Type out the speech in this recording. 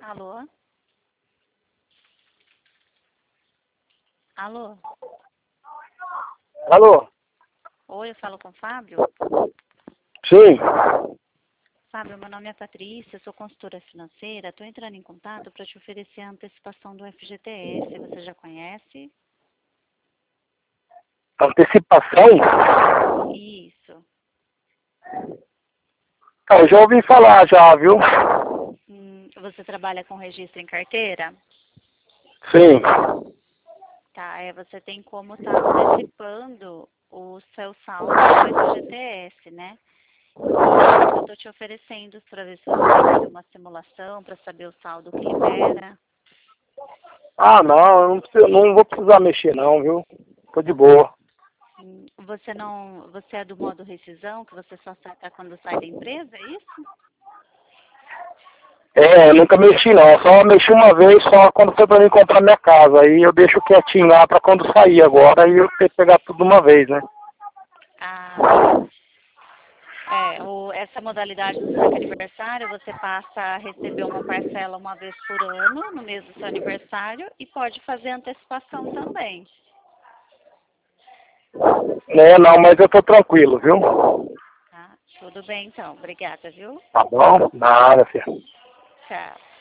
Alô? Alô? Alô? Oi, eu falo com o Fábio? Sim. Fábio, meu nome é Patrícia, sou consultora financeira. Estou entrando em contato para te oferecer a antecipação do FGTS. Você já conhece? Antecipação? Isso. Eu já ouvi falar já, viu? Você trabalha com registro em carteira? Sim. Tá, você tem como estar antecipando o seu saldo do FGTS, né? Eu estou te oferecendo para ver se você quer fazer uma simulação para saber o saldo que libera. Ah, não, eu não vou precisar mexer não, viu? Tô de boa. Você é do modo rescisão, que você só saca quando sai da empresa, é isso? Eu nunca mexi não, eu só mexi uma vez, só quando foi pra mim comprar minha casa. Aí eu deixo quietinho lá pra quando sair agora, aí eu ter que pegar tudo de uma vez, né? Ah, essa modalidade do saque aniversário, você passa a receber uma parcela uma vez por ano, no mês do seu aniversário, e pode fazer antecipação também. Não, mas eu tô tranquilo, viu? Tá? Tudo bem, então. Obrigada, viu? Tá bom? Nada, filho. Tchau.